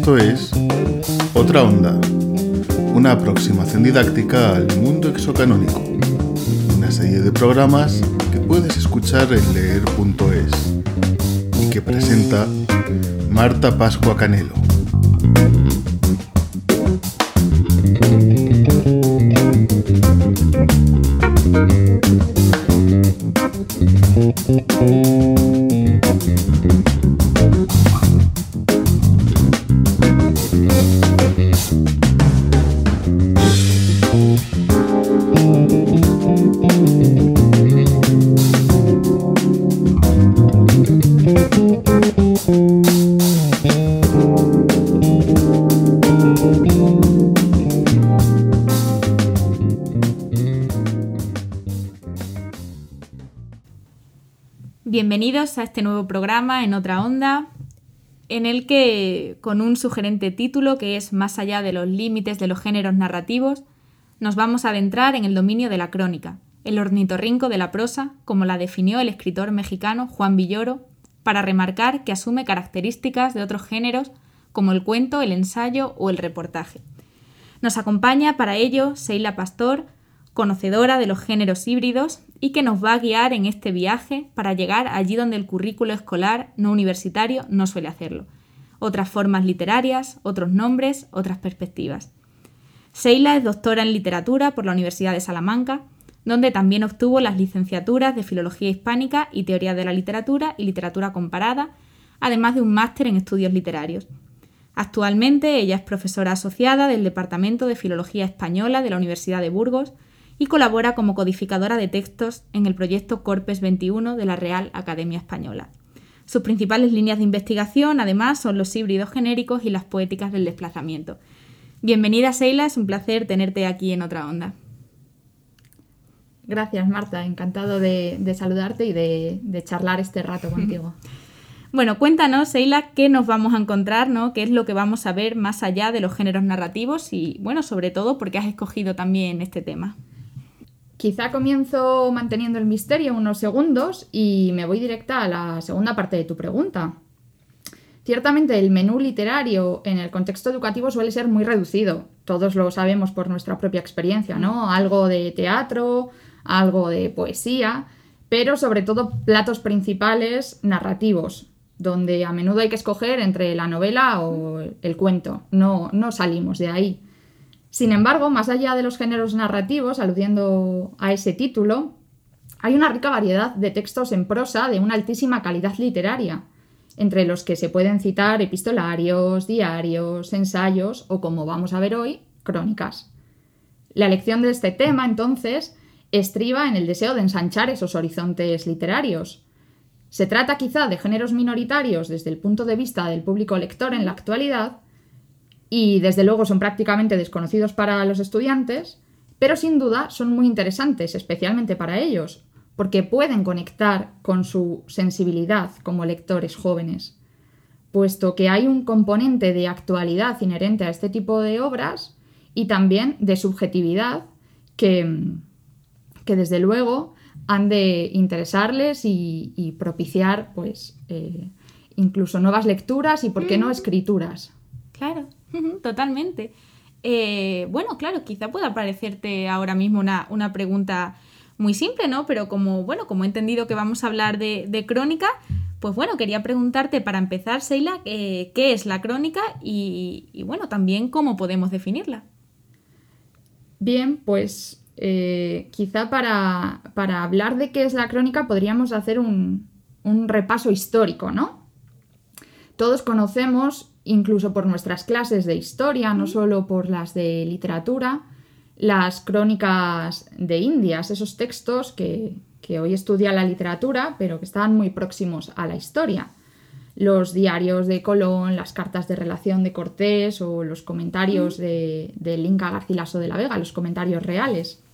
Esto es Otra Onda, una aproximación didáctica al mundo exocanónico, una serie de programas que puedes escuchar en leer.es y que presenta Marta Pascua Canelo. Bienvenidos a este nuevo programa en Otra Onda, en el que, con un sugerente título que es Más allá de los límites de los géneros narrativos, nos vamos a adentrar en el dominio de la crónica, el ornitorrinco de la prosa, como la definió el escritor mexicano Juan Villoro, para remarcar que asume características de otros géneros como el cuento, el ensayo o el reportaje. Nos acompaña para ello Sheila Pastor, conocedora de los géneros híbridos y que nos va a guiar en este viaje para llegar allí donde el currículo escolar no universitario no suele hacerlo. Otras formas literarias, otros nombres, otras perspectivas. Sheila es doctora en literatura por la Universidad de Salamanca, donde también obtuvo las licenciaturas de Filología Hispánica y Teoría de la Literatura y Literatura Comparada, además de un máster en Estudios Literarios. Actualmente ella es profesora asociada del Departamento de Filología Española de la Universidad de Burgos y colabora como codificadora de textos en el proyecto Corpes 21 de la Real Academia Española. Sus principales líneas de investigación, además, son los híbridos genéricos y las poéticas del desplazamiento. Bienvenida, Sheila, es un placer tenerte aquí en Otra Onda. Gracias, Marta, encantado de saludarte y de charlar este rato contigo. Bueno, cuéntanos, Sheila, qué nos vamos a encontrar, ¿no? ¿Qué es lo que vamos a ver más allá de los géneros narrativos? Y, bueno, sobre todo, ¿por qué has escogido también este tema? Quizá comienzo manteniendo el misterio unos segundos y me voy directa a la segunda parte de tu pregunta. Ciertamente el menú literario en el contexto educativo suele ser muy reducido. Todos lo sabemos por nuestra propia experiencia, ¿no? Algo de teatro, algo de poesía, pero sobre todo platos principales narrativos, donde a menudo hay que escoger entre la novela o el cuento. No salimos de ahí. Sin embargo, más allá de los géneros narrativos, aludiendo a ese título, hay una rica variedad de textos en prosa de una altísima calidad literaria, entre los que se pueden citar epistolarios, diarios, ensayos o, como vamos a ver hoy, crónicas. La elección de este tema, entonces, estriba en el deseo de ensanchar esos horizontes literarios. Se trata quizá de géneros minoritarios desde el punto de vista del público lector en la actualidad, y desde luego son prácticamente desconocidos para los estudiantes, pero sin duda son muy interesantes, especialmente para ellos, porque pueden conectar con su sensibilidad como lectores jóvenes, puesto que hay un componente de actualidad inherente a este tipo de obras y también de subjetividad que desde luego han de interesarles y propiciar pues, incluso nuevas lecturas y, ¿por qué no, escrituras? Claro, totalmente. Bueno, claro, quizá pueda parecerte ahora mismo una pregunta muy simple, ¿no? Pero como he entendido que vamos a hablar de crónica, pues bueno, quería preguntarte para empezar, Sheila, ¿qué es la crónica y bueno, también cómo podemos definirla? Bien, pues quizá para hablar de qué es la crónica podríamos hacer un repaso histórico, ¿no? Todos conocemos, incluso por nuestras clases de historia, no solo por las de literatura, las crónicas de Indias, esos textos que hoy estudia la literatura, pero que estaban muy próximos a la historia. Los diarios de Colón, las cartas de relación de Cortés o los comentarios del Inca Garcilaso de la Vega, los comentarios reales.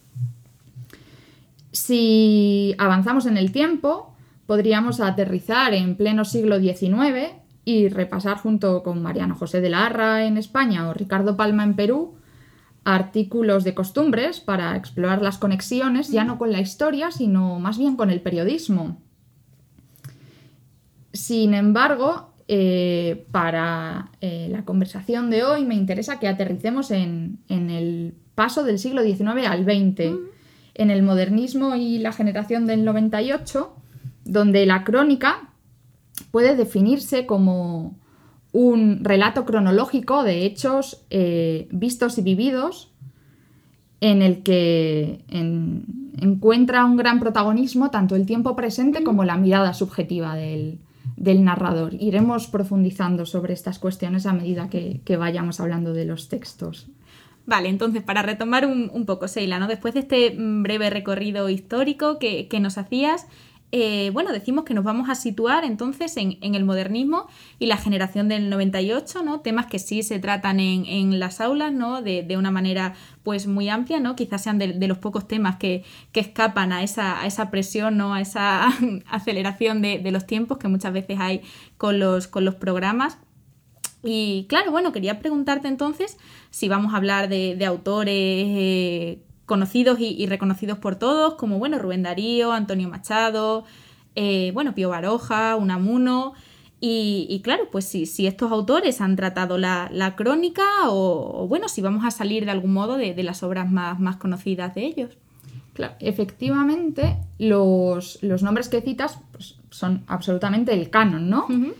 Si avanzamos en el tiempo, podríamos aterrizar en pleno siglo XIX y repasar junto con Mariano José de Larra en España o Ricardo Palma en Perú artículos de costumbres para explorar las conexiones ya no con la historia, sino más bien con el periodismo. Sin embargo, para la conversación de hoy me interesa que aterricemos en el paso del siglo XIX al XX, en el modernismo y la generación del 98, donde la crónica puede definirse como un relato cronológico de hechos vistos y vividos, en el que encuentra un gran protagonismo tanto el tiempo presente como la mirada subjetiva del narrador. Iremos profundizando sobre estas cuestiones a medida que vayamos hablando de los textos. Vale, entonces para retomar un poco, Sheila, ¿no? Después de este breve recorrido histórico que nos hacías, decimos que nos vamos a situar entonces en el modernismo y la generación del 98, ¿no? Temas que sí se tratan en las aulas, ¿no? De una manera pues muy amplia, ¿no? Quizás sean de los pocos temas que escapan a esa presión, ¿no? A esa aceleración de los tiempos que muchas veces hay con los programas. Y claro, quería preguntarte entonces si vamos a hablar de autores conocidos y reconocidos por todos, como Rubén Darío, Antonio Machado, Pío Baroja, Unamuno, y claro, pues si estos autores han tratado la crónica o si vamos a salir de algún modo de las obras más conocidas de ellos. Claro, efectivamente, los nombres que citas pues, son absolutamente el canon, ¿no? Uh-huh.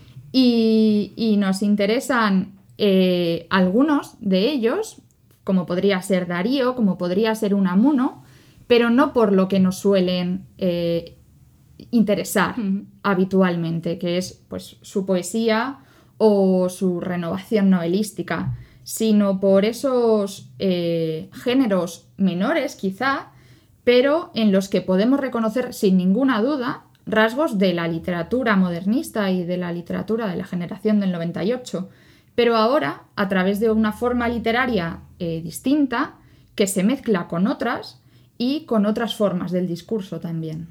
Y nos interesan algunos de ellos, como podría ser Darío, como podría ser Unamuno, pero no por lo que nos suelen interesar habitualmente, que es pues, su poesía o su renovación novelística, sino por esos géneros menores quizá, pero en los que podemos reconocer sin ninguna duda rasgos de la literatura modernista y de la literatura de la generación del 98, pero ahora a través de una forma literaria distinta que se mezcla con otras y con otras formas del discurso también.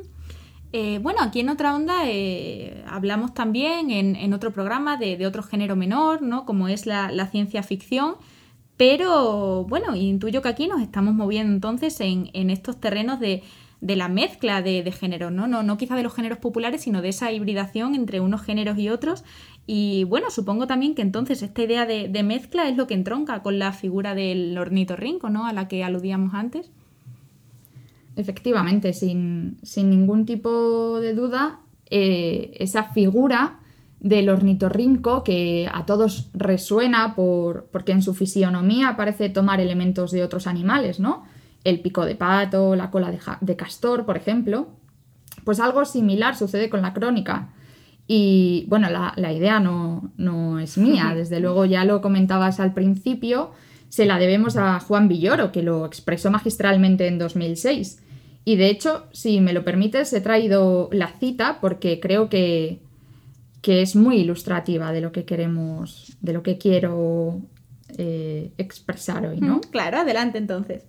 Aquí en Otra Onda hablamos también en otro programa de otro género menor, ¿no? Como es la ciencia ficción, pero intuyo que aquí nos estamos moviendo entonces en estos terrenos de la mezcla de géneros, ¿no? No quizá de los géneros populares, sino de esa hibridación entre unos géneros y otros. Y supongo también que entonces esta idea de mezcla es lo que entronca con la figura del ornitorrinco, ¿no? A la que aludíamos antes. Efectivamente, sin ningún tipo de duda, esa figura del ornitorrinco que a todos resuena porque en su fisionomía parece tomar elementos de otros animales, ¿no? El pico de pato, la cola de castor, por ejemplo. Pues algo similar sucede con la crónica. Y la idea no es mía, desde luego ya lo comentabas al principio, se la debemos a Juan Villoro, que lo expresó magistralmente en 2006. Y de hecho, si me lo permites, he traído la cita porque creo que es muy ilustrativa de lo que queremos, de lo que quiero expresar hoy, ¿no? Claro, adelante entonces.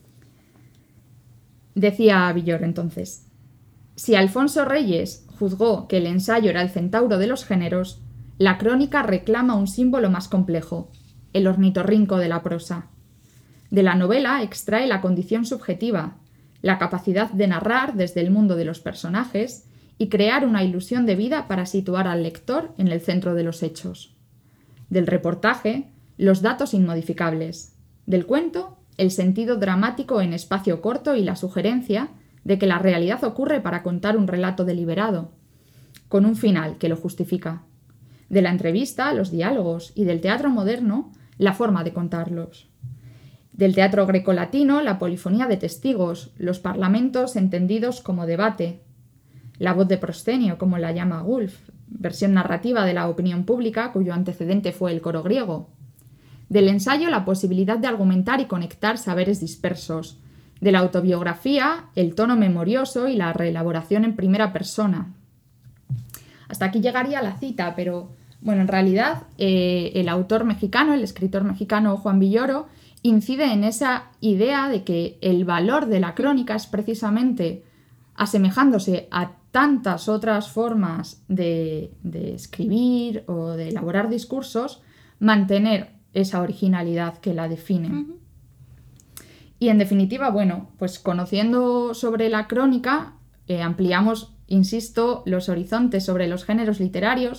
Decía Villoro entonces: si Alfonso Reyes juzgó que el ensayo era el centauro de los géneros, la crónica reclama un símbolo más complejo, el ornitorrinco de la prosa. De la novela extrae la condición subjetiva, la capacidad de narrar desde el mundo de los personajes y crear una ilusión de vida para situar al lector en el centro de los hechos. Del reportaje, los datos inmodificables. Del cuento, el sentido dramático en espacio corto y la sugerencia de que la realidad ocurre para contar un relato deliberado, con un final que lo justifica. De la entrevista, los diálogos, y del teatro moderno, la forma de contarlos. Del teatro grecolatino, la polifonía de testigos, los parlamentos entendidos como debate, la voz de proscenio, como la llama Woolf, versión narrativa de la opinión pública cuyo antecedente fue el coro griego. Del ensayo, la posibilidad de argumentar y conectar saberes dispersos. De la autobiografía, el tono memorioso y la reelaboración en primera persona. Hasta aquí llegaría la cita, pero en realidad el autor mexicano, el escritor mexicano Juan Villoro, incide en esa idea de que el valor de la crónica es precisamente, asemejándose a tantas otras formas de escribir o de elaborar discursos, mantener esa originalidad que la define. Uh-huh. Y en definitiva, pues conociendo sobre la crónica, ampliamos, insisto, los horizontes sobre los géneros literarios,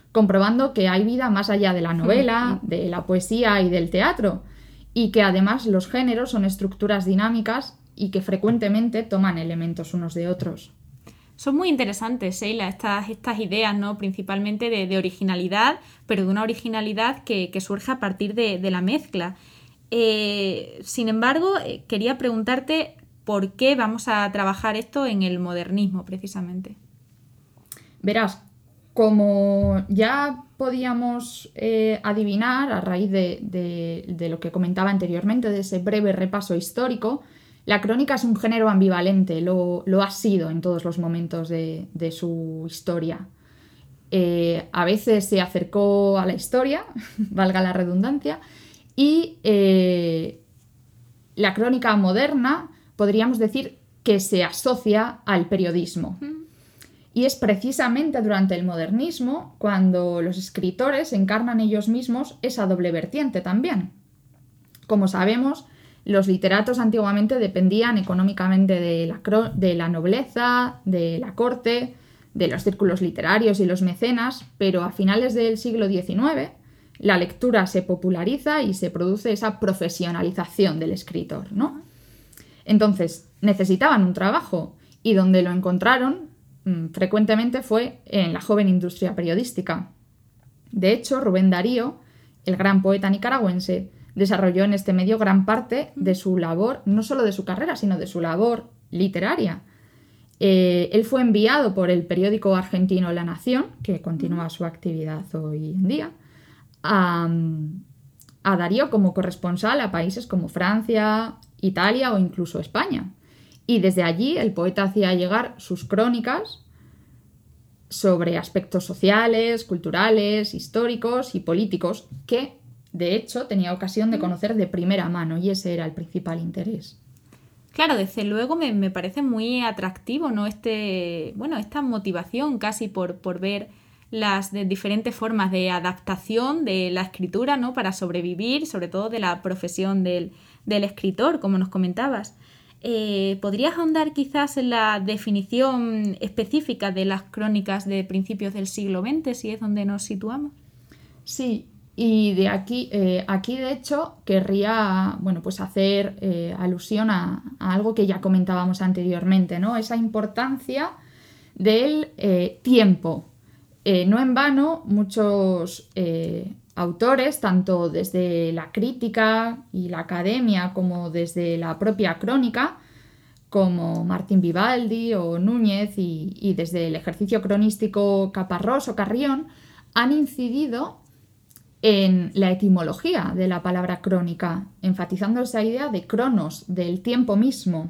comprobando que hay vida más allá de la novela, de la poesía y del teatro, y que además los géneros son estructuras dinámicas y que frecuentemente toman elementos unos de otros. Son muy interesantes, Sheila, estas ideas, ¿no? Principalmente de originalidad, pero de una originalidad que surge a partir de la mezcla. Sin embargo, quería preguntarte por qué vamos a trabajar esto en el modernismo, precisamente. Verás, como ya podíamos adivinar a raíz de lo que comentaba anteriormente, de ese breve repaso histórico, la crónica es un género ambivalente, lo ha sido en todos los momentos de su historia. A veces se acercó a la historia, valga la redundancia, y la crónica moderna podríamos decir que se asocia al periodismo. Y es precisamente durante el modernismo cuando los escritores encarnan ellos mismos esa doble vertiente también. Como sabemos, los literatos antiguamente dependían económicamente de la nobleza, de la corte, de los círculos literarios y los mecenas, pero a finales del siglo XIX la lectura se populariza y se produce esa profesionalización del escritor, ¿no? Entonces, necesitaban un trabajo y donde lo encontraron frecuentemente fue en la joven industria periodística. De hecho, Rubén Darío, el gran poeta nicaragüense, desarrolló en este medio gran parte de su labor, no solo de su carrera, sino de su labor literaria. Él fue enviado por el periódico argentino La Nación, que continúa su actividad hoy en día, a Darío como corresponsal a países como Francia, Italia o incluso España. Y desde allí el poeta hacía llegar sus crónicas sobre aspectos sociales, culturales, históricos y políticos que, de hecho, tenía ocasión de conocer de primera mano, y ese era el principal interés. Claro, desde luego me parece muy atractivo, ¿no? Esta motivación casi por ver las diferentes formas de adaptación de la escritura, ¿no? Para sobrevivir, sobre todo de la profesión del escritor, como nos comentabas. ¿Podrías ahondar quizás en la definición específica de las crónicas de principios del siglo XX, si es donde nos situamos? Sí, y de aquí de hecho querría hacer alusión a algo que ya comentábamos anteriormente, ¿no? Esa importancia del tiempo. No en vano, muchos autores, tanto desde la crítica y la academia como desde la propia crónica, como Martín Vivaldi o Núñez y desde el ejercicio cronístico Caparrós o Carrión, han incidido en la etimología de la palabra crónica, enfatizando esa idea de cronos, del tiempo mismo.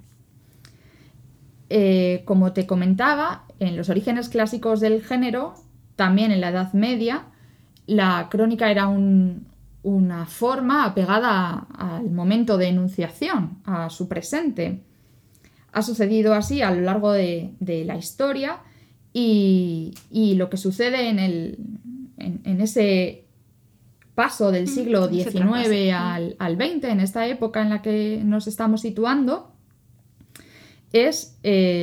Como te comentaba, en los orígenes clásicos del género, también en la Edad Media, la crónica era una forma apegada al momento de enunciación, a su presente. Ha sucedido así a lo largo de la historia y lo que sucede en ese paso del siglo XIX al XX, en esta época en la que nos estamos situando, es,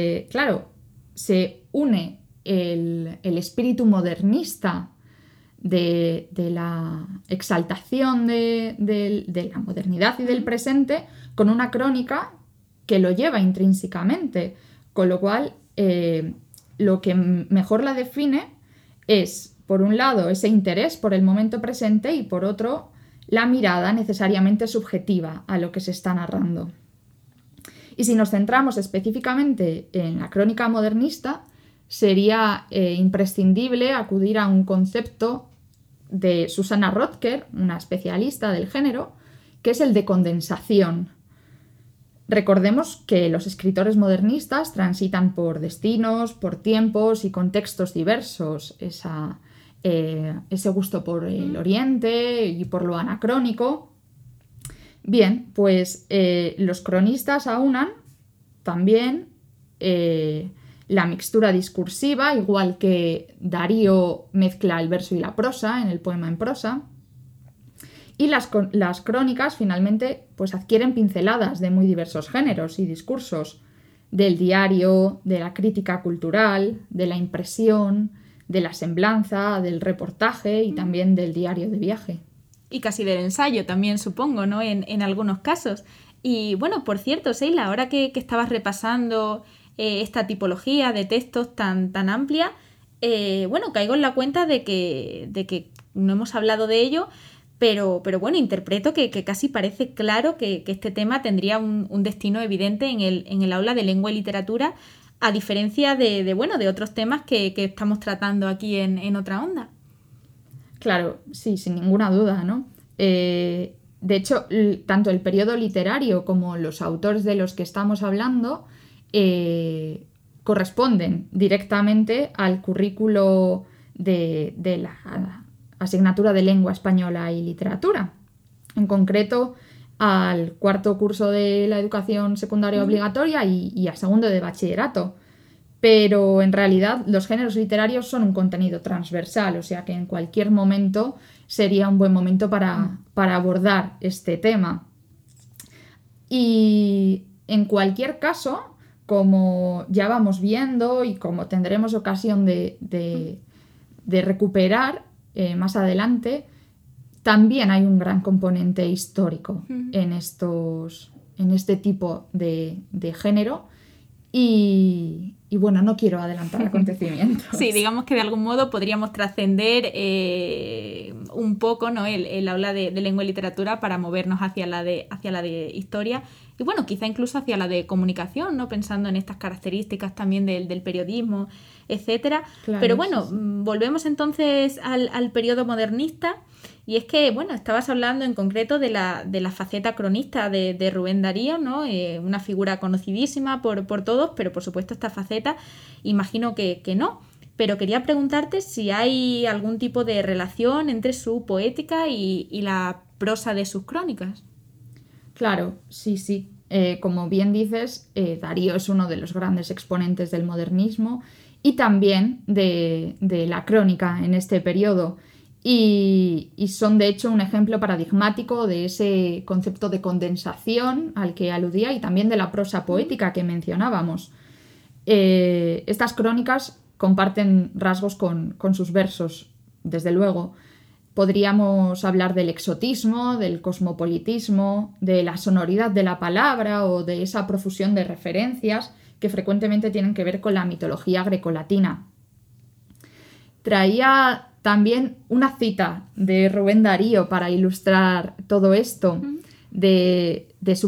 se une el espíritu modernista de la exaltación de la modernidad y del presente con una crónica que lo lleva intrínsecamente, con lo cual lo que mejor la define es, por un lado, ese interés por el momento presente y, por otro, la mirada necesariamente subjetiva a lo que se está narrando. Y si nos centramos específicamente en la crónica modernista, sería imprescindible acudir a un concepto de Susana Rotker, una especialista del género, que es el de condensación. Recordemos que los escritores modernistas transitan por destinos, por tiempos y contextos diversos, ese gusto por el Oriente y por lo anacrónico. Bien, pues los cronistas aunan también la mixtura discursiva, igual que Darío mezcla el verso y la prosa en el poema en prosa. Y las crónicas finalmente pues adquieren pinceladas de muy diversos géneros y discursos, del diario, de la crítica cultural, de la impresión, de la semblanza, del reportaje y también del diario de viaje. Y casi del ensayo también, supongo, ¿no? En algunos casos. Y bueno, por cierto, Seila, ahora que estabas repasando esta tipología de textos tan amplia, bueno, caigo en la cuenta de que no hemos hablado de ello, pero bueno, interpreto que casi parece claro que este tema tendría un destino evidente en el aula de lengua y literatura, a diferencia de otros temas que estamos tratando aquí en Otra Onda. Claro, sí, sin ninguna duda, ¿no? De hecho, tanto el periodo literario como los autores de los que estamos hablando corresponden directamente al currículo de la asignatura de lengua española y literatura. En concreto, al cuarto curso de la educación secundaria obligatoria y a segundo de bachillerato. Pero en realidad los géneros literarios son un contenido transversal, o sea que en cualquier momento sería un buen momento para abordar este tema. Y en cualquier caso, como ya vamos viendo y como tendremos ocasión de recuperar más adelante, también hay un gran componente histórico en este tipo de género. Y bueno, no quiero adelantar acontecimientos. Sí, digamos que de algún modo podríamos trascender un poco, ¿no? el aula de lengua y literatura para movernos hacia la de historia y bueno, quizá incluso hacia la de comunicación, ¿no? Pensando en estas características también del periodismo, etcétera. Claro, pero bueno, sí. Volvemos entonces al periodo modernista. Y es que, bueno, estabas hablando en concreto de la faceta cronista de Rubén Darío, ¿no? Una figura conocidísima por todos, pero por supuesto esta faceta imagino que no. Pero quería preguntarte si hay algún tipo de relación entre su poética y la prosa de sus crónicas. Claro, sí. Como bien dices, Darío es uno de los grandes exponentes del modernismo y también de la crónica en este periodo. Y son de hecho un ejemplo paradigmático de ese concepto de condensación al que aludía y también de la prosa poética que mencionábamos. Estas crónicas comparten rasgos con sus versos, desde luego. Podríamos hablar del exotismo, del cosmopolitismo, de la sonoridad de la palabra o de esa profusión de referencias que frecuentemente tienen que ver con la mitología grecolatina. Traía también una cita de Rubén Darío para ilustrar todo esto de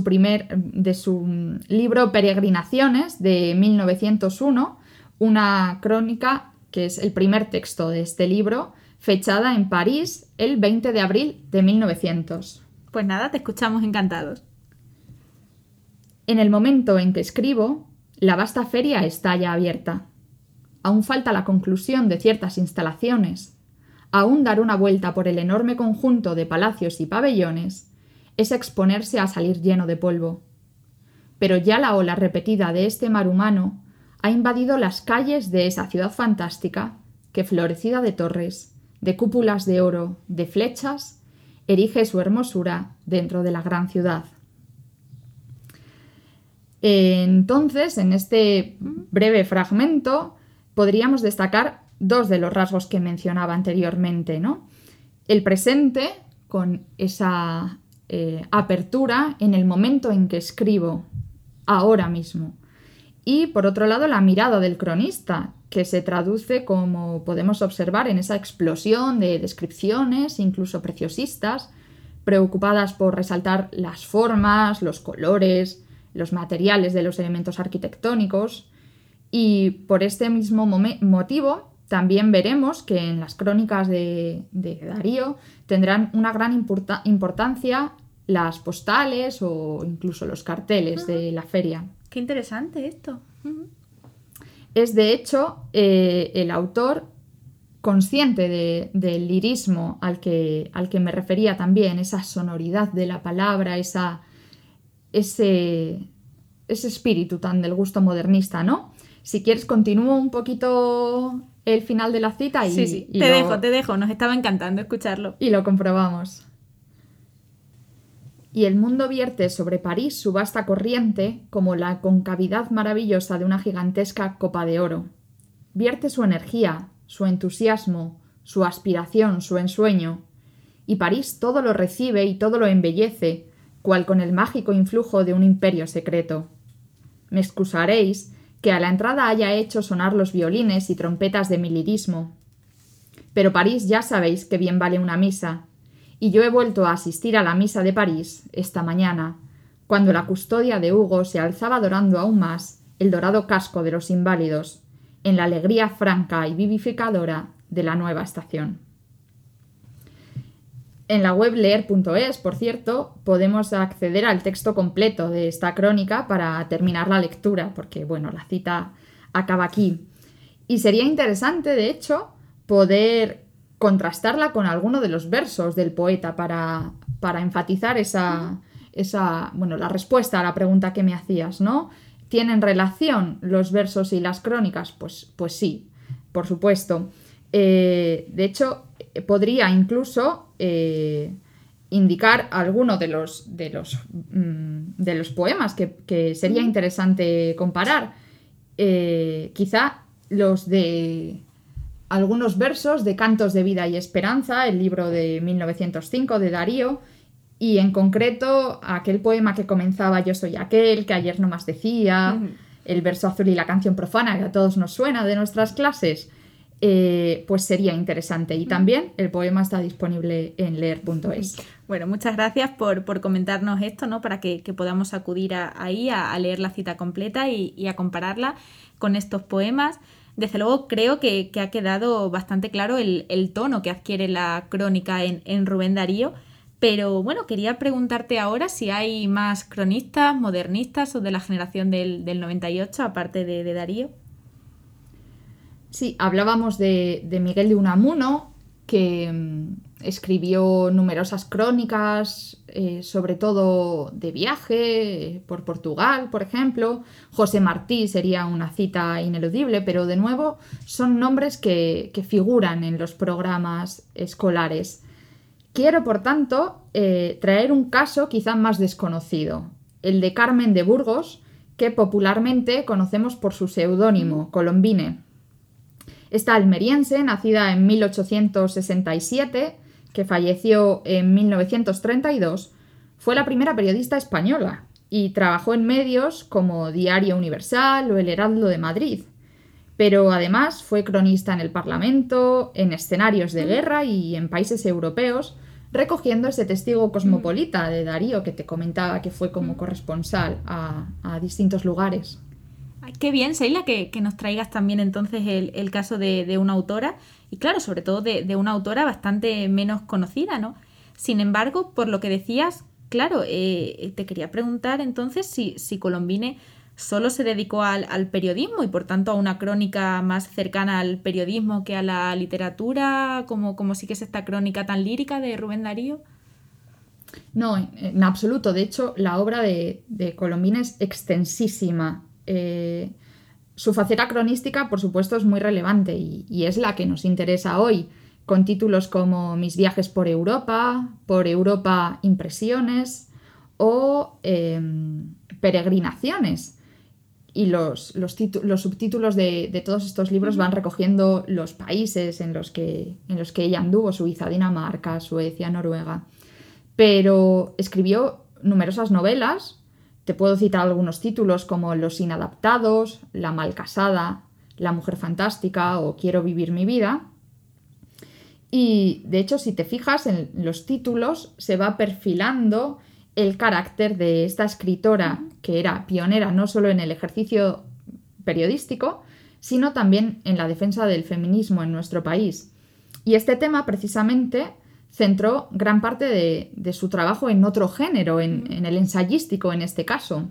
su libro Peregrinaciones de 1901, una crónica que es el primer texto de este libro, fechada en París el 20 de abril de 1900. Pues nada, te escuchamos encantados. En el momento en que escribo, la vasta feria está ya abierta. Aún falta la conclusión de ciertas instalaciones. Aún dar una vuelta por el enorme conjunto de palacios y pabellones es exponerse a salir lleno de polvo. Pero ya la ola repetida de este mar humano ha invadido las calles de esa ciudad fantástica que, florecida de torres, de cúpulas de oro, de flechas, erige su hermosura dentro de la gran ciudad. Entonces, en este breve fragmento, podríamos destacar dos de los rasgos que mencionaba anteriormente, ¿no? El presente, con esa apertura en el momento en que escribo, ahora mismo. Y, por otro lado, la mirada del cronista, que se traduce, como podemos observar, en esa explosión de descripciones, incluso preciosistas, preocupadas por resaltar las formas, los colores, los materiales de los elementos arquitectónicos. Y por este mismo motivo también veremos que en las crónicas de Darío tendrán una gran importancia las postales o incluso los carteles de la feria. Qué interesante esto. Es de hecho el autor consciente del lirismo al que me refería también, esa sonoridad de la palabra, ese espíritu tan del gusto modernista, ¿no? Si quieres, continúo un poquito el final de la cita y... Sí, y te dejo, nos estaba encantando escucharlo. Y lo comprobamos. Y el mundo vierte sobre París su vasta corriente como la concavidad maravillosa de una gigantesca copa de oro. Vierte su energía, su entusiasmo, su aspiración, su ensueño. Y París todo lo recibe y todo lo embellece, cual con el mágico influjo de un imperio secreto. Me excusaréis que a la entrada haya hecho sonar los violines y trompetas de mi lirismo. Pero París ya sabéis que bien vale una misa, y yo he vuelto a asistir a la misa de París esta mañana, cuando la custodia de Hugo se alzaba dorando aún más el dorado casco de los inválidos, en la alegría franca y vivificadora de la nueva estación. En la web leer.es, por cierto, podemos acceder al texto completo de esta crónica para terminar la lectura, porque, bueno, la cita acaba aquí. Y sería interesante, de hecho, poder contrastarla con alguno de los versos del poeta para enfatizar la respuesta a la pregunta que me hacías, ¿no? ¿Tienen relación los versos y las crónicas? Pues sí, por supuesto. De hecho, podría incluso indicar alguno de los poemas que sería interesante comparar. Quizá los de algunos versos de Cantos de Vida y Esperanza, el libro de 1905 de Darío, y en concreto aquel poema que comenzaba Yo soy aquel, que ayer no más decía, el verso azul y la canción profana, que a todos nos suena de nuestras clases, pues sería interesante. Y también el poema está disponible en leer.es. Bueno, muchas gracias por comentarnos esto, ¿no? Para que podamos acudir ahí a leer la cita completa y a compararla con estos poemas. Desde luego creo que ha quedado bastante claro el tono que adquiere la crónica en Rubén Darío, pero bueno, quería preguntarte ahora si hay más cronistas, modernistas o de la generación del 98, aparte de Darío. Sí, hablábamos de Miguel de Unamuno, que escribió numerosas crónicas, sobre todo de viaje, por Portugal, por ejemplo. José Martí sería una cita ineludible, pero de nuevo son nombres que figuran en los programas escolares. Quiero, por tanto, traer un caso quizá más desconocido, el de Carmen de Burgos, que popularmente conocemos por su seudónimo, Colombine. Esta almeriense, nacida en 1867, que falleció en 1932, fue la primera periodista española y trabajó en medios como Diario Universal o El Heraldo de Madrid. Pero además fue cronista en el Parlamento, en escenarios de guerra y en países europeos, recogiendo ese testigo cosmopolita de Darío que te comentaba que fue como corresponsal a distintos lugares. Ay, qué bien, Sheila, que nos traigas también entonces el caso de una autora, y claro, sobre todo de una autora bastante menos conocida, ¿no? Sin embargo, por lo que decías, claro, te quería preguntar entonces si Colombine solo se dedicó al periodismo y por tanto a una crónica más cercana al periodismo que a la literatura, como sí que es esta crónica tan lírica de Rubén Darío. No, en absoluto. De hecho, la obra de Colombine es extensísima. Su faceta cronística, por supuesto, es muy relevante y es la que nos interesa hoy, con títulos como Mis viajes por Europa Impresiones o Peregrinaciones. Y los subtítulos de todos estos libros van recogiendo los países en los que ella anduvo: Suiza, Dinamarca, Suecia, Noruega. Pero escribió numerosas novelas. Te puedo citar algunos títulos como Los inadaptados, La malcasada, La mujer fantástica o Quiero vivir mi vida. Y de hecho, si te fijas en los títulos, se va perfilando el carácter de esta escritora, que era pionera no solo en el ejercicio periodístico, sino también en la defensa del feminismo en nuestro país. Y este tema, precisamente, centró gran parte de su trabajo en otro género, en el ensayístico en este caso.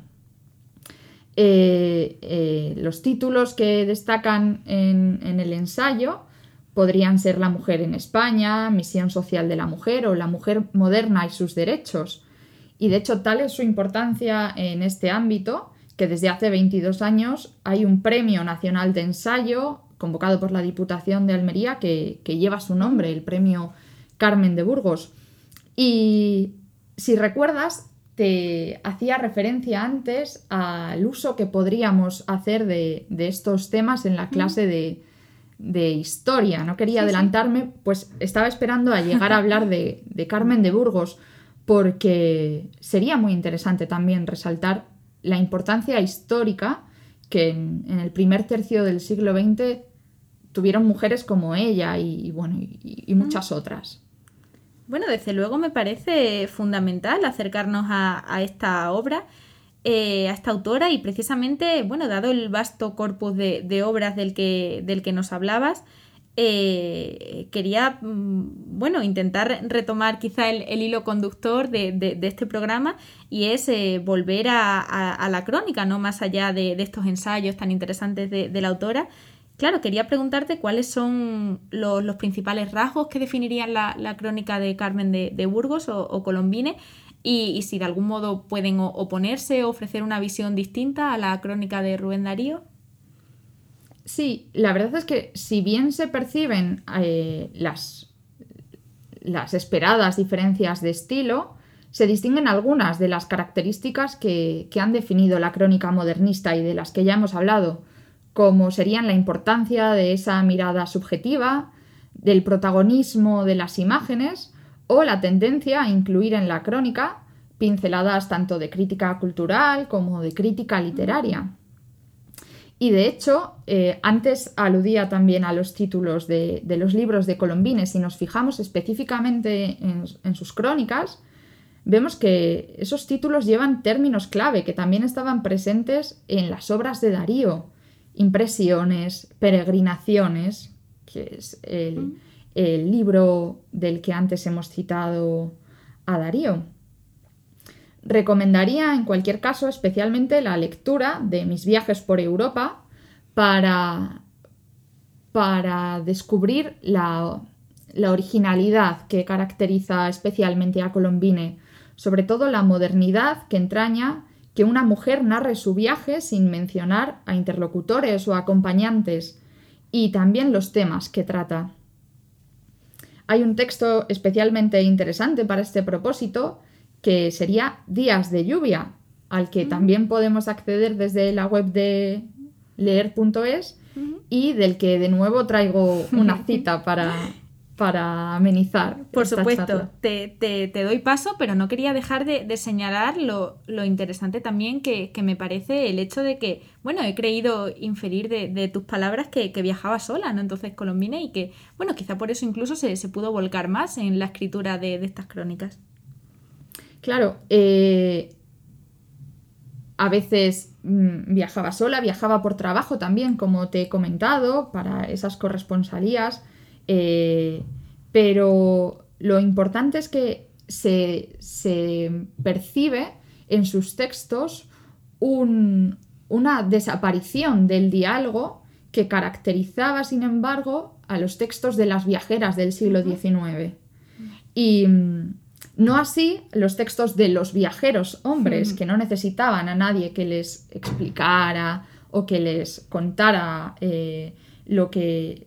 Los títulos que destacan en el ensayo podrían ser La mujer en España, Misión social de la mujer o La mujer moderna y sus derechos. Y de hecho tal es su importancia en este ámbito que desde hace 22 años hay un Premio Nacional de Ensayo convocado por la Diputación de Almería que lleva su nombre, el Premio Carmen de Burgos. Y si recuerdas, te hacía referencia antes al uso que podríamos hacer de estos temas en la clase de historia, no quería adelantarme, pues estaba esperando a llegar a hablar de Carmen de Burgos, porque sería muy interesante también resaltar la importancia histórica que en el primer tercio del siglo XX tuvieron mujeres como ella y muchas otras. Bueno, desde luego me parece fundamental acercarnos a esta obra, a esta autora, y precisamente, bueno, dado el vasto corpus de obras del que nos hablabas, quería, intentar retomar quizá el hilo conductor de este programa, y es volver a la crónica, ¿no? Más allá de estos ensayos tan interesantes de la autora. Claro, quería preguntarte cuáles son los principales rasgos que definirían la crónica de Carmen de Burgos o Colombine, y si de algún modo pueden oponerse o ofrecer una visión distinta a la crónica de Rubén Darío. Sí, la verdad es que si bien se perciben las esperadas diferencias de estilo, se distinguen algunas de las características que han definido la crónica modernista y de las que ya hemos hablado, como serían la importancia de esa mirada subjetiva, del protagonismo de las imágenes o la tendencia a incluir en la crónica pinceladas tanto de crítica cultural como de crítica literaria. Y de hecho, antes aludía también a los títulos de los libros de Colombine. Si nos fijamos específicamente en sus crónicas, vemos que esos títulos llevan términos clave que también estaban presentes en las obras de Darío. Impresiones, peregrinaciones, que es el libro del que antes hemos citado a Darío. Recomendaría en cualquier caso especialmente la lectura de Mis viajes por Europa para descubrir la originalidad que caracteriza especialmente a Colombine, sobre todo la modernidad que entraña que una mujer narre su viaje sin mencionar a interlocutores o acompañantes, y también los temas que trata. Hay un texto especialmente interesante para este propósito, que sería Días de lluvia, al que también podemos acceder desde la web de leer.es y del que de nuevo traigo una cita para amenizar. Por supuesto, te doy paso, pero no quería dejar de señalar lo interesante también que me parece el hecho de que, bueno, he creído inferir de tus palabras que viajaba sola, ¿no? Entonces Colombine, y que, bueno, quizá por eso incluso se pudo volcar más en la escritura de estas crónicas. Claro, a veces viajaba sola, viajaba por trabajo también, como te he comentado, para esas corresponsalías. Pero lo importante es que se percibe en sus textos una desaparición del diálogo que caracterizaba, sin embargo, a los textos de las viajeras del siglo XIX. Y no así los textos de los viajeros hombres, que no necesitaban a nadie que les explicara o que les contara que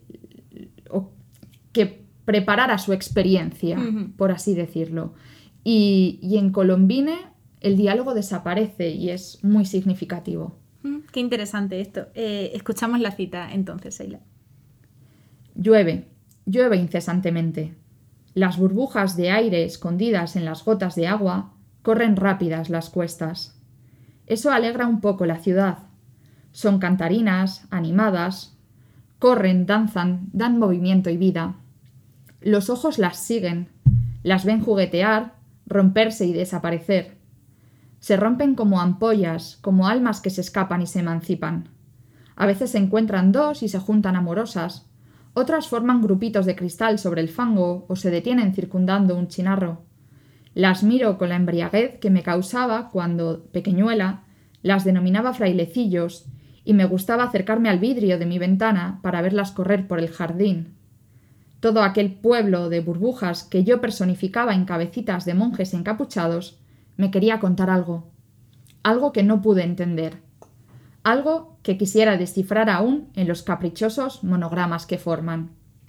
preparara su experiencia, por así decirlo. Y en Colombine el diálogo desaparece y es muy significativo. Qué interesante esto. Escuchamos la cita entonces, Sheila. Llueve incesantemente. Las burbujas de aire escondidas en las gotas de agua corren rápidas las cuestas. Eso alegra un poco la ciudad. Son cantarinas, animadas. Corren, danzan, dan movimiento y vida. Los ojos las siguen, las ven juguetear, romperse y desaparecer. Se rompen como ampollas, como almas que se escapan y se emancipan. A veces se encuentran dos y se juntan amorosas. Otras forman grupitos de cristal sobre el fango o se detienen circundando un chinarro. Las miro con la embriaguez que me causaba cuando, pequeñuela, las denominaba frailecillos y me gustaba acercarme al vidrio de mi ventana para verlas correr por el jardín. Todo aquel pueblo de burbujas que yo personificaba en cabecitas de monjes encapuchados me quería contar algo que no pude entender, algo que quisiera descifrar aún en los caprichosos monogramas que forman.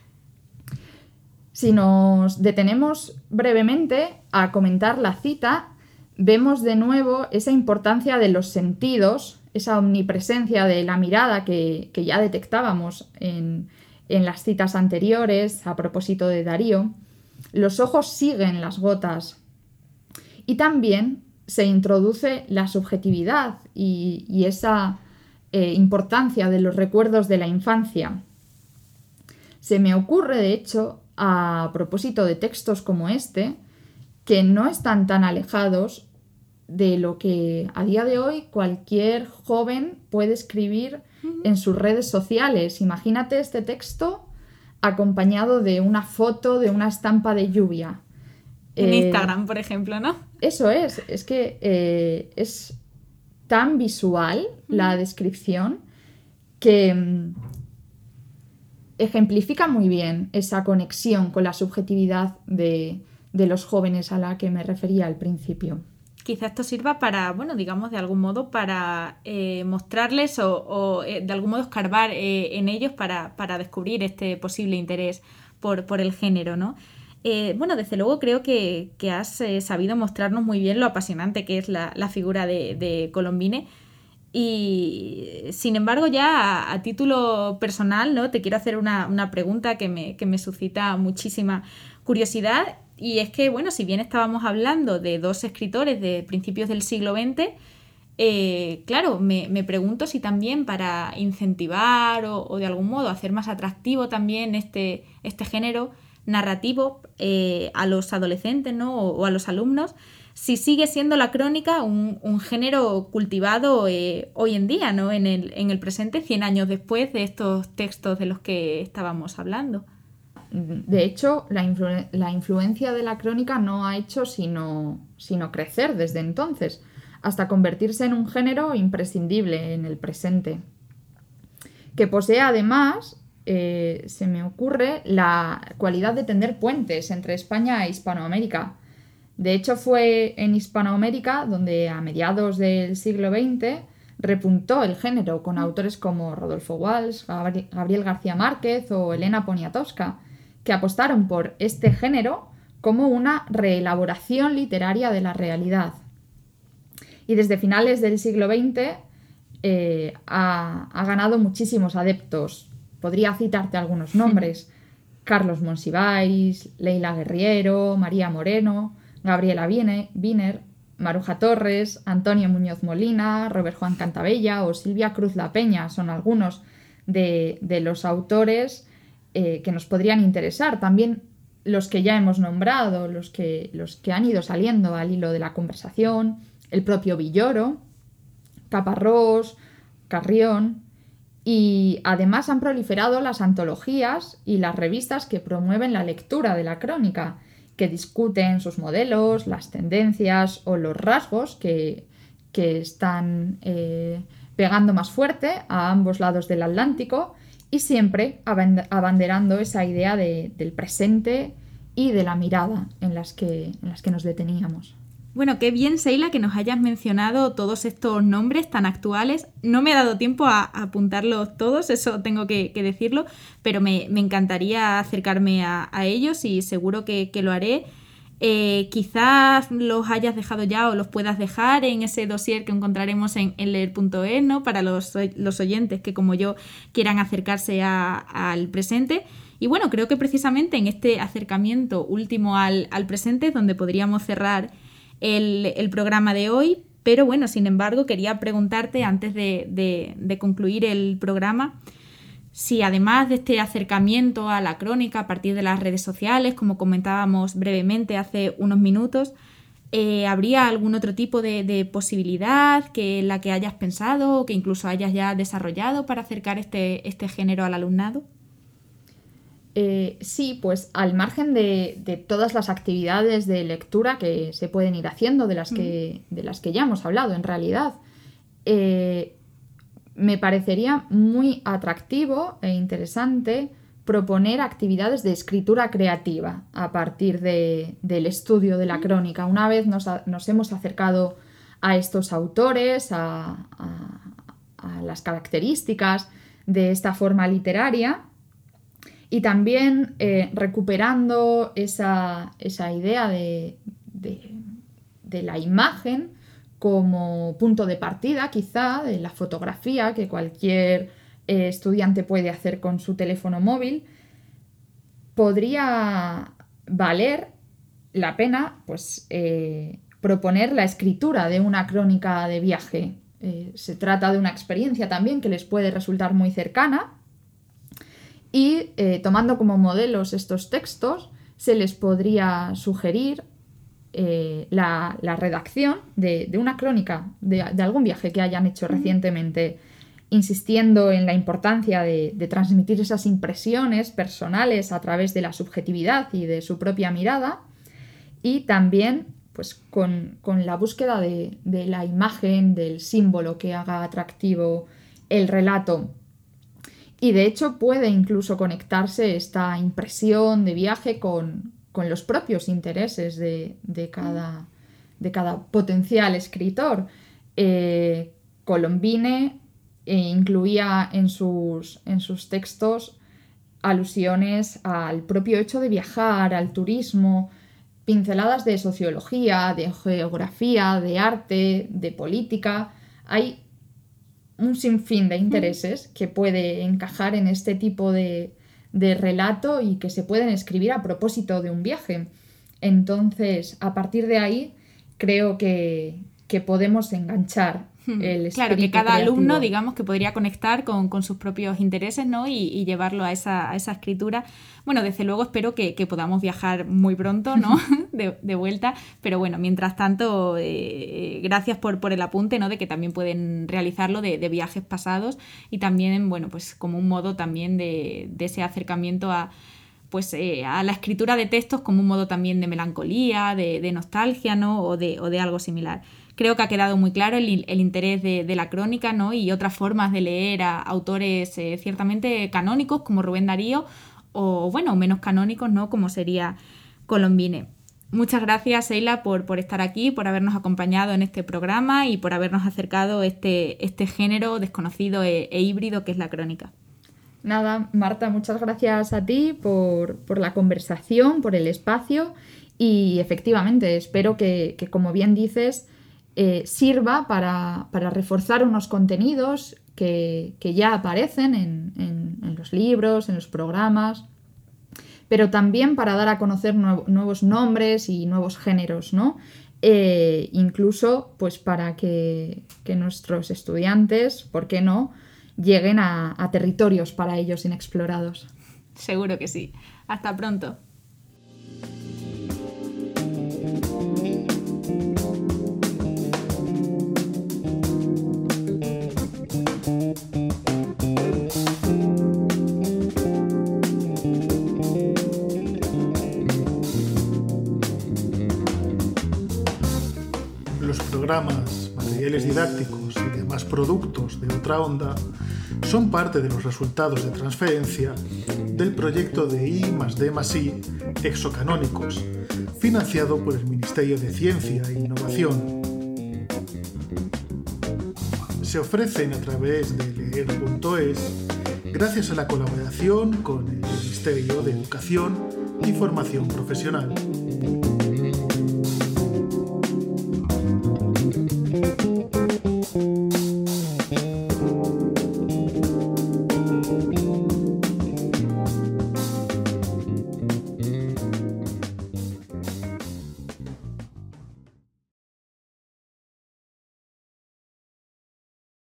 Si nos detenemos brevemente a comentar la cita, vemos de nuevo esa importancia de los sentidos, esa omnipresencia de la mirada que ya detectábamos en en las citas anteriores, a propósito de Darío, los ojos siguen las gotas. Y también se introduce la subjetividad y esa importancia de los recuerdos de la infancia. Se me ocurre, de hecho, a propósito de textos como este, que no están tan alejados de lo que a día de hoy cualquier joven puede escribir en sus redes sociales. Imagínate este texto acompañado de una foto de una estampa de lluvia. En Instagram, por ejemplo, ¿no? Eso es que es tan visual la descripción que ejemplifica muy bien esa conexión con la subjetividad de los jóvenes a la que me refería al principio. Quizá esto sirva para, bueno, digamos, de algún modo para mostrarles o de algún modo escarbar en ellos para descubrir este posible interés por el género, ¿no? Bueno, desde luego creo que has sabido mostrarnos muy bien lo apasionante que es la figura de Colombine. Y sin embargo, ya a título personal, ¿no? Te quiero hacer una pregunta que me suscita muchísima curiosidad. Y es que, bueno, si bien estábamos hablando de dos escritores de principios del siglo XX, claro, me pregunto si también para incentivar o de algún modo hacer más atractivo también este género narrativo a los adolescentes, ¿no? o a los alumnos, si sigue siendo la crónica un género cultivado hoy en día, ¿no? en el presente, 100 años después de estos textos de los que estábamos hablando. De hecho, la influencia de la crónica no ha hecho sino crecer desde entonces, hasta convertirse en un género imprescindible en el presente. Que posee además, se me ocurre, la cualidad de tender puentes entre España e Hispanoamérica. De hecho, fue en Hispanoamérica donde a mediados del siglo XX repuntó el género con autores como Rodolfo Walsh, Gabriel García Márquez o Elena Poniatowska, que apostaron por este género como una reelaboración literaria de la realidad. Y desde finales del siglo XX ha ganado muchísimos adeptos. Podría citarte algunos nombres: Carlos Monsiváis, Leila Guerriero, María Moreno, Gabriela Wiener, Maruja Torres, Antonio Muñoz Molina, Robert Juan Cantabella o Silvia Cruz La Peña son algunos de los autores que nos podrían interesar. También los que ya hemos nombrado, los que han ido saliendo al hilo de la conversación, el propio Villoro, Caparrós, Carrión, y además han proliferado las antologías y las revistas que promueven la lectura de la crónica, que discuten sus modelos, las tendencias o los rasgos que están pegando más fuerte a ambos lados del Atlántico, y siempre abanderando esa idea del presente y de la mirada en las que nos deteníamos. Bueno, qué bien, Seila, que nos hayas mencionado todos estos nombres tan actuales. No me ha dado tiempo a apuntarlos todos, eso tengo que decirlo, pero me encantaría acercarme a ellos y seguro que lo haré. Quizás los hayas dejado ya o los puedas dejar en ese dossier que encontraremos en leer.es, ¿no? Para los oyentes que, como yo, quieran acercarse al presente. Y bueno, creo que precisamente en este acercamiento último al presente es donde podríamos cerrar el programa de hoy, pero bueno, sin embargo, quería preguntarte antes de concluir el programa si además de este acercamiento a la crónica a partir de las redes sociales, como comentábamos brevemente hace unos minutos, ¿habría algún otro tipo de posibilidad en la que hayas pensado o que incluso hayas ya desarrollado para acercar este género al alumnado? Sí, pues al margen de todas las actividades de lectura que se pueden ir haciendo, de las que ya hemos hablado en realidad, me parecería muy atractivo e interesante proponer actividades de escritura creativa a partir del estudio de la crónica. Una vez nos hemos acercado a estos autores, a las características de esta forma literaria, y también recuperando esa idea de la imagen como punto de partida, quizá, de la fotografía, que cualquier estudiante puede hacer con su teléfono móvil, podría valer la pena pues, proponer la escritura de una crónica de viaje. Se trata de una experiencia también que les puede resultar muy cercana y tomando como modelos estos textos se les podría sugerir la redacción de una crónica de algún viaje que hayan hecho recientemente, insistiendo en la importancia de transmitir esas impresiones personales a través de la subjetividad y de su propia mirada, y también pues, con la búsqueda de la imagen, del símbolo que haga atractivo el relato. Y de hecho puede incluso conectarse esta impresión de viaje con los propios intereses de cada potencial escritor. Colombine incluía en sus textos alusiones al propio hecho de viajar, al turismo, pinceladas de sociología, de geografía, de arte, de política. Hay un sinfín de intereses que puede encajar en este tipo de relato y que se pueden escribir a propósito de un viaje. Entonces, a partir de ahí, creo que podemos enganchar el espíritu Claro, que cada creativo. alumno, digamos, que podría conectar con sus propios intereses, ¿no? Y llevarlo a esa escritura. Bueno, desde luego espero que podamos viajar muy pronto, ¿no? de vuelta, pero bueno, mientras tanto, gracias por el apunte, ¿no? De que también pueden realizarlo de viajes pasados y también, bueno, pues como un modo también de ese acercamiento a la escritura de textos como un modo también de melancolía, de nostalgia, ¿no? O de algo similar. Creo que ha quedado muy claro el interés de la crónica, ¿no? Y otras formas de leer a autores ciertamente canónicos como Rubén Darío o, bueno, menos canónicos, ¿no? Como sería Colombine. Muchas gracias, Sheila, por estar aquí, por habernos acompañado en este programa y por habernos acercado este género desconocido e híbrido que es la crónica. Nada, Marta, muchas gracias a ti por la conversación, por el espacio y efectivamente espero que como bien dices, sirva para reforzar unos contenidos que ya aparecen en los libros, en los programas, pero también para dar a conocer nuevos nombres y nuevos géneros, ¿no? Incluso pues para que nuestros estudiantes, ¿por qué no?, lleguen a territorios para ellos inexplorados. Seguro que sí. Hasta pronto. Los programas, materiales didácticos y demás productos de Otra Onda son parte de los resultados de transferencia del proyecto de I+D+I Exocanónicos, financiado por el Ministerio de Ciencia e Innovación. Se ofrecen a través de leer.es gracias a la colaboración con el Ministerio de Educación y Formación Profesional.